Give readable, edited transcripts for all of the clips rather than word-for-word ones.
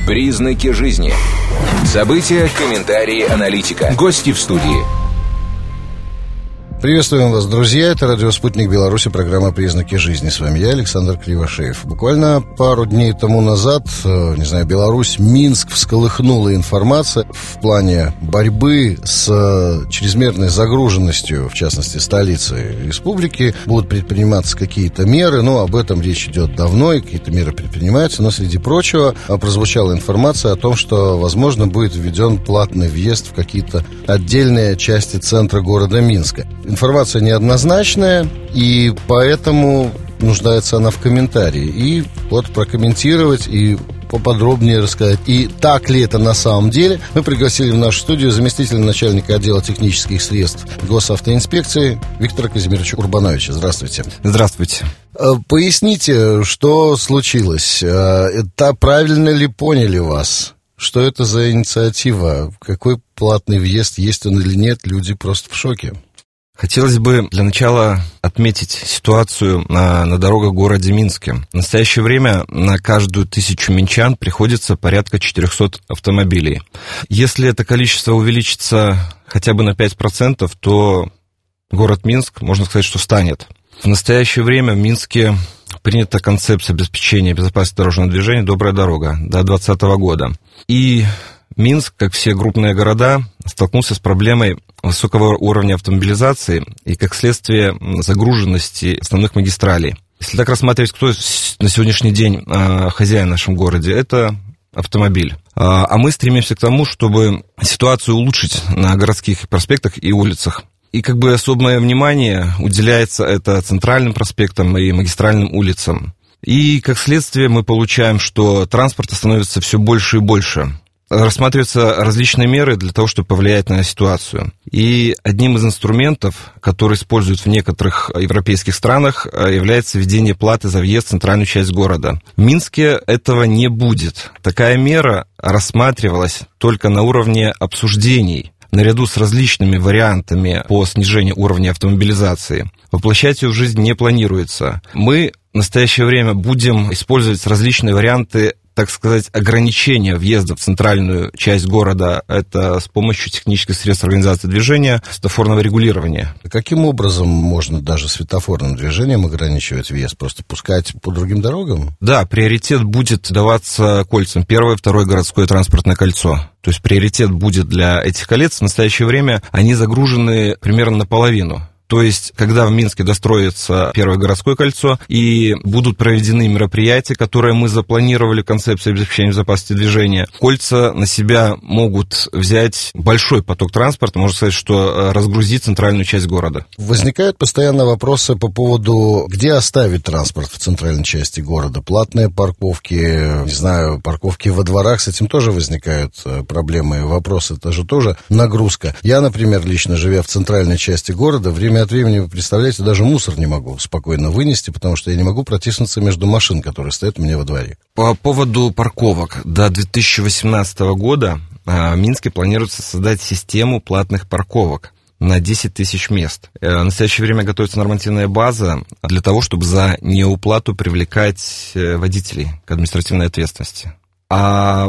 Признаки жизни. События, комментарии, аналитика. Гости в студии. Приветствуем вас, друзья. Это радио «Спутник Беларуси», программа «Признаки жизни». С вами я, Александр Кривошеев. Буквально пару дней тому назад, Беларусь, Минск всколыхнула информация в плане борьбы с чрезмерной загруженностью, в частности, столицы республики. Будут предприниматься какие-то меры, об этом речь идет давно, и какие-то меры предпринимаются. Но, среди прочего, прозвучала информация о том, что, возможно, будет введен платный въезд в какие-то отдельные части центра города Минска. Информация неоднозначная, и поэтому нуждается она в комментарии. И вот прокомментировать и поподробнее рассказать, и так ли это на самом деле, мы пригласили в нашу студию заместителя начальника отдела технических средств госавтоинспекции Виктора Казимировича Урбановича. Здравствуйте. Здравствуйте. Поясните, что случилось? Правильно ли поняли вас? Что это за инициатива? Какой платный въезд, есть он или нет? Люди просто в шоке. Хотелось бы для начала отметить ситуацию на дорогах в городе Минске. В настоящее время на каждую 1000 минчан приходится порядка 400 автомобилей. Если это количество увеличится хотя бы на 5%, то город Минск, можно сказать, что встанет. В настоящее время в Минске принята концепция обеспечения безопасности дорожного движения «Добрая дорога» до 2020 года. И Минск, как все крупные города, столкнулся с проблемой высокого уровня автомобилизации и, как следствие, загруженности основных магистралей. Если так рассматривать, кто на сегодняшний день хозяин в нашем городе, это автомобиль. А мы стремимся к тому, чтобы ситуацию улучшить на городских проспектах и улицах. И особое внимание уделяется это центральным проспектам и магистральным улицам. И, как следствие, мы получаем, что транспорта становится все больше и больше. Рассматриваются различные меры для того, чтобы повлиять на ситуацию. И одним из инструментов, который используют в некоторых европейских странах, является введение платы за въезд в центральную часть города. В Минске этого не будет. Такая мера рассматривалась только на уровне обсуждений, наряду с различными вариантами по снижению уровня автомобилизации. Воплощать ее в жизнь не планируется. Мы в настоящее время будем использовать различные варианты, так сказать, ограничения въезда в центральную часть города. Это с помощью технических средств организации движения, светофорного регулирования. Каким образом можно даже светофорным движением ограничивать въезд? Просто пускать по другим дорогам? Да, приоритет будет даваться кольцам. Первое, второе городское транспортное кольцо. То есть приоритет будет для этих колец. В настоящее время они загружены примерно наполовину. То есть, когда в Минске достроится первое городское кольцо и будут проведены мероприятия, которые мы запланировали в концепции обеспечения безопасности движения, кольца на себя могут взять большой поток транспорта, можно сказать, что разгрузить центральную часть города. Возникают постоянно вопросы по поводу, где оставить транспорт в центральной части города. Платные парковки, парковки во дворах, с этим тоже возникают проблемы, вопросы, это же тоже нагрузка. Я, например, лично живя в центральной части города, время от времени, вы представляете, даже мусор не могу спокойно вынести, потому что я не могу протиснуться между машин, которые стоят у меня во дворе. По поводу парковок. До 2018 года в Минске планируется создать систему платных парковок на 10 тысяч мест. В настоящее время готовится нормативная база для того, чтобы за неуплату привлекать водителей к административной ответственности. А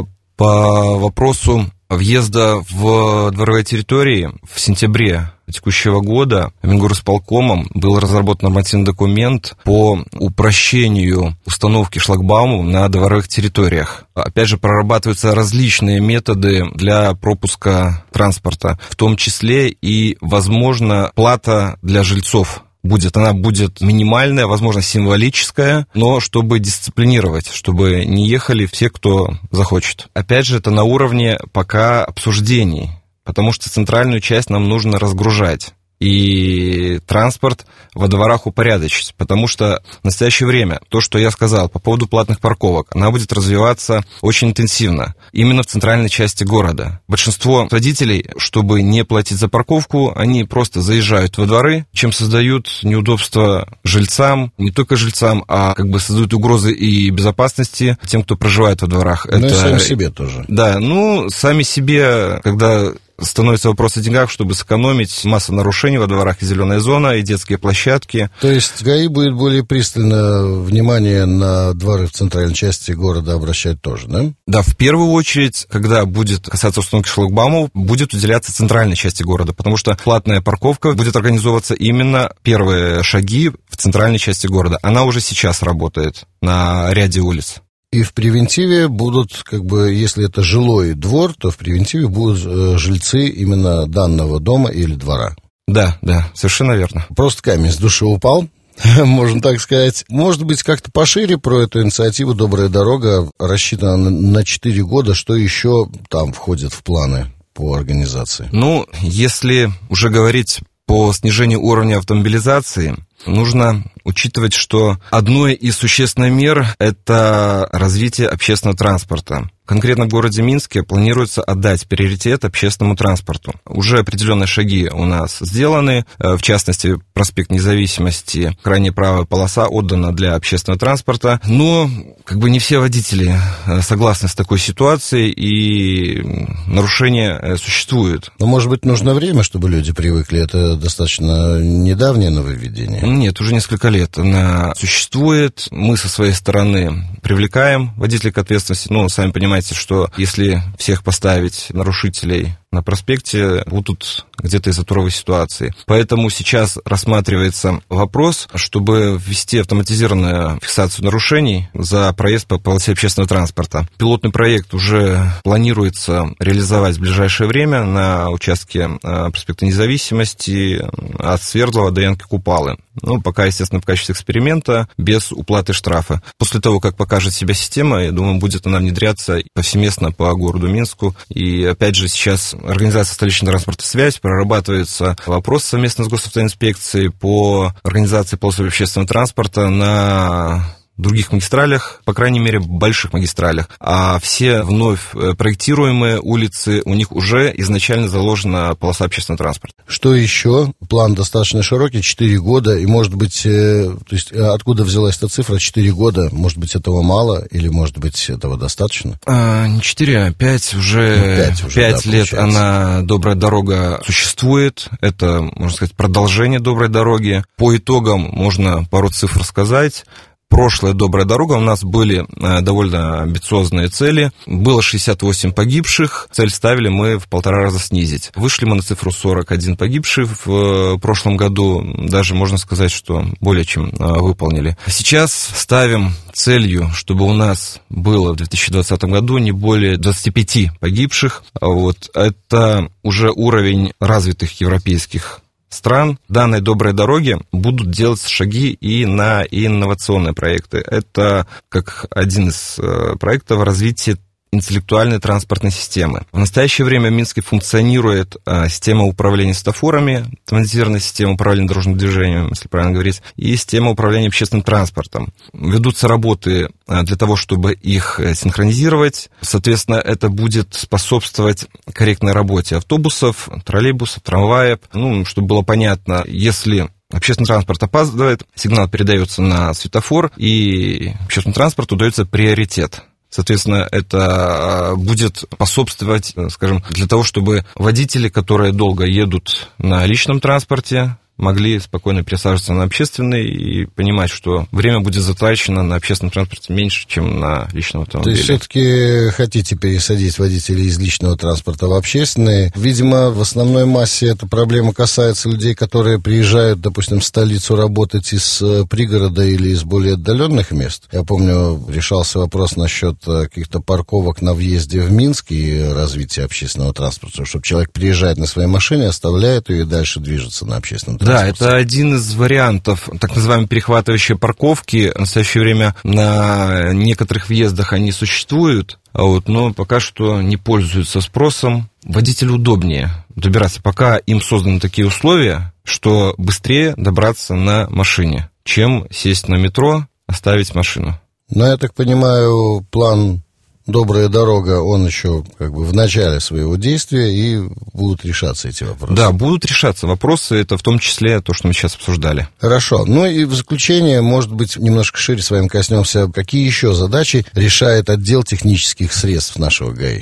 по вопросу въезда в дворовые территории в сентябре текущего года Мингорисполкомом был разработан нормативный документ по упрощению установки шлагбаумов на дворовых территориях. Опять же, прорабатываются различные методы для пропуска транспорта, в том числе и, возможно, плата для жильцов. Она будет минимальная, возможно, символическая, но чтобы дисциплинировать, чтобы не ехали все, кто захочет. Опять же, это на уровне пока обсуждений, потому что центральную часть нам нужно разгружать. И транспорт во дворах упорядочить, потому что в настоящее время то, что я сказал по поводу платных парковок, она будет развиваться очень интенсивно, именно в центральной части города. Большинство водителей, чтобы не платить за парковку, они просто заезжают во дворы, чем создают неудобства жильцам, не только жильцам, а создают угрозы и безопасности тем, кто проживает во дворах. Ну и сами себе тоже. Да, сами себе, когда становится вопрос о деньгах, чтобы сэкономить. Масса нарушений во дворах, и зеленая зона, и детские площадки. То есть ГАИ будет более пристально внимание на дворы в центральной части города обращать тоже, да? Да, в первую очередь, когда будет касаться установки шлагбаумов, будет уделяться центральной части города, потому что платная парковка будет организовываться именно первые шаги в центральной части города. Она уже сейчас работает на ряде улиц. И в превентиве будут, если это жилой двор, то в превентиве будут жильцы именно данного дома или двора. Да, совершенно верно. Просто камень с души упал, можно так сказать. Может быть, как-то пошире про эту инициативу «Добрая дорога» рассчитана на 4 года. Что еще там входит в планы по организации? Если уже говорить по снижению уровня автомобилизации, нужно учитывать, что одной из существенных мер – это развитие общественного транспорта. Конкретно в городе Минске планируется отдать приоритет общественному транспорту. Уже определенные шаги у нас сделаны. В частности, проспект Независимости, крайняя правая полоса отдана для общественного транспорта. Но не все водители согласны с такой ситуацией, и нарушения существуют. Но, может быть, нужно время, чтобы люди привыкли? Это достаточно недавнее нововведение? Нет, уже несколько лет она существует. Мы со своей стороны привлекаем водителей к ответственности. Сами понимаете, что если всех поставить нарушителей на проспекте, будут где-то из-за туровой ситуации. Поэтому сейчас рассматривается вопрос, чтобы ввести автоматизированную фиксацию нарушений за проезд по полосе общественного транспорта. Пилотный проект уже планируется реализовать в ближайшее время на участке проспекта Независимости от Свердлова до Янки Купалы. Пока, естественно, в качестве эксперимента, без уплаты штрафа. После того, как покажет себя система, я думаю, будет она внедряться повсеместно по городу Минску. И, опять же, сейчас организация столичной транспортной связи, прорабатывается вопрос совместно с госавтоинспекцией по организации полос общественного транспорта на других магистралях, по крайней мере, больших магистралях. А все вновь проектируемые улицы, у них уже изначально заложена полоса общественного транспорта. Что еще? План достаточно широкий, 4 года, и, может быть, откуда взялась эта цифра 4 года? Может быть, этого мало, или, может быть, этого достаточно? Не 4, а 5. Уже 5 лет она, «Добрая дорога», существует. Это, можно сказать, продолжение «Доброй дороги». По итогам можно пару цифр сказать. Прошлая «Добрая дорога» у нас были довольно амбициозные цели. Было 68 погибших. Цель ставили мы в 1,5 раза снизить. Вышли мы на цифру 41 погибших в прошлом году. Даже можно сказать, что более чем выполнили. Сейчас ставим целью, чтобы у нас было в 2020 году не более 25 погибших. Это уже уровень развитых европейских стран. Данной «Доброй дороги» будут делать шаги и на инновационные проекты. Это как один из проектов развития интеллектуальной транспортной системы. В настоящее время в Минске функционирует система управления светофорами, автоматизированная система управления дорожным движением, если правильно говорить, и система управления общественным транспортом. Ведутся работы для того, чтобы их синхронизировать. Соответственно, это будет способствовать корректной работе автобусов, троллейбусов, трамваев. Чтобы было понятно, если общественный транспорт опаздывает, сигнал передается на светофор, и общественному транспорту дается приоритет. Соответственно, это будет способствовать, для того, чтобы водители, которые долго едут на личном транспорте, могли спокойно пересаживаться на общественный и понимать, что время будет затрачено на общественном транспорте меньше, чем на личном автомобиле. То есть все-таки хотите пересадить водителей из личного транспорта в общественный? Видимо, в основной массе эта проблема касается людей, которые приезжают, допустим, в столицу работать из пригорода или из более отдаленных мест. Я помню, решался вопрос насчет каких-то парковок на въезде в Минск и развития общественного транспорта, чтобы человек приезжает на своей машине, оставляет ее и дальше движется на общественном транспорте. Да, это один из вариантов так называемой перехватывающей парковки. В настоящее время на некоторых въездах они существуют, но пока что не пользуются спросом. Водителю удобнее добираться, пока им созданы такие условия, что быстрее добраться на машине, чем сесть на метро, оставить машину. Я так понимаю, план «Добрая дорога», он еще в начале своего действия, и будут решаться эти вопросы. Да, будут решаться вопросы, это в том числе то, что мы сейчас обсуждали. Хорошо. И в заключение, может быть, немножко шире с вами коснемся, какие еще задачи решает отдел технических средств нашего ГАИ?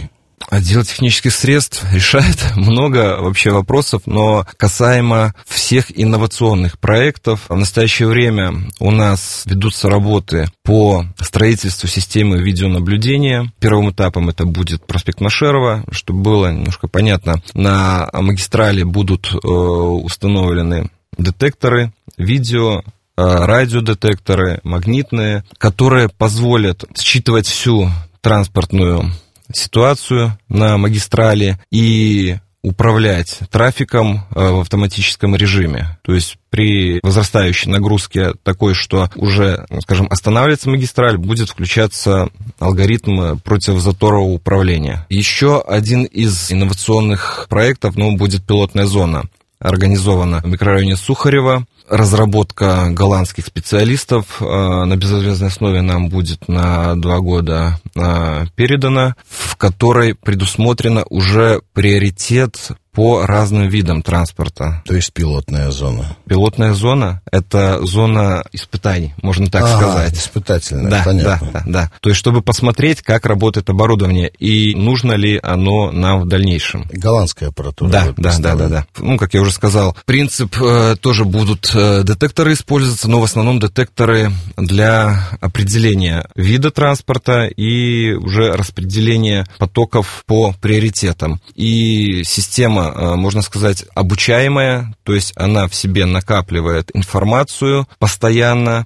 Отдел технических средств решает много вообще вопросов, но касаемо всех инновационных проектов, в настоящее время у нас ведутся работы по строительству системы видеонаблюдения. Первым этапом это будет проспект Машерова, чтобы было немножко понятно. На магистрали будут установлены детекторы видео, радиодетекторы, магнитные, которые позволят считывать всю транспортную ситуацию на магистрали и управлять трафиком в автоматическом режиме. То есть при возрастающей нагрузке такой, что уже, скажем, останавливается магистраль, будет включаться алгоритм противозаторового управления. Еще один из инновационных проектов, будет пилотная зона, организована в микрорайоне Сухарева. Разработка голландских специалистов на безвозмездной основе нам будет на 2 года передана, в которой предусмотрено уже приоритет по разным видам транспорта. То есть пилотная зона. Пилотная зона – это зона испытаний, можно так сказать. Испытательная, да, понятно. Да. То есть, чтобы посмотреть, как работает оборудование и нужно ли оно нам в дальнейшем. Голландская аппаратура. Да. Как я уже сказал, принцип тоже будут детекторы использоваться, но в основном детекторы для определения вида транспорта и уже распределения потоков по приоритетам. И система, можно сказать, обучаемая, то есть она в себе накапливает информацию постоянно,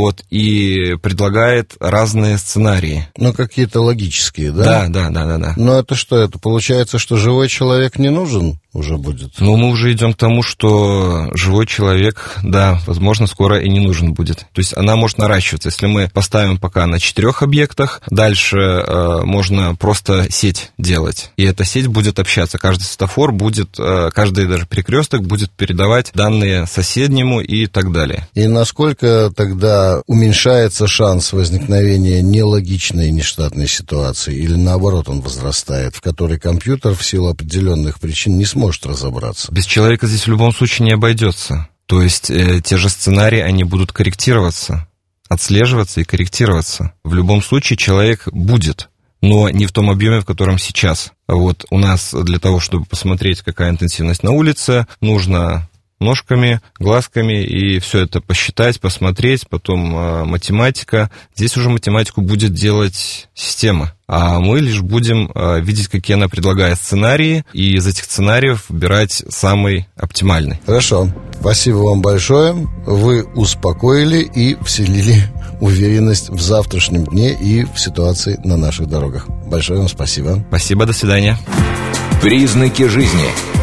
и предлагает разные сценарии. Какие-то логические, да? Да. Но это что? Это получается, что живой человек не нужен уже будет? Мы уже идем к тому, что живой человек, возможно, скоро и не нужен будет. То есть она может наращиваться. Если мы поставим пока на 4 объектах, дальше можно просто сеть делать. И эта сеть будет общаться. Каждый светофор будет, каждый даже перекресток будет передавать данные соседнему и так далее. И насколько тогда уменьшается шанс возникновения нелогичной нештатной ситуации, или наоборот он возрастает, в которой компьютер в силу определенных причин не сможет разобраться? Без человека здесь в любом случае не обойдется. То есть те же сценарии, они будут корректироваться, отслеживаться и корректироваться. В любом случае человек будет, но не в том объеме, в котором сейчас. У нас для того, чтобы посмотреть, какая интенсивность на улице, нужно ножками, глазками и все это посчитать, посмотреть, потом математика. Здесь уже математику будет делать система, а мы лишь будем видеть, какие она предлагает сценарии, и из этих сценариев выбирать самый оптимальный. Хорошо. Спасибо вам большое. Вы успокоили и вселили уверенность в завтрашнем дне и в ситуации на наших дорогах. Большое вам спасибо. Спасибо, до свидания. Признаки жизни.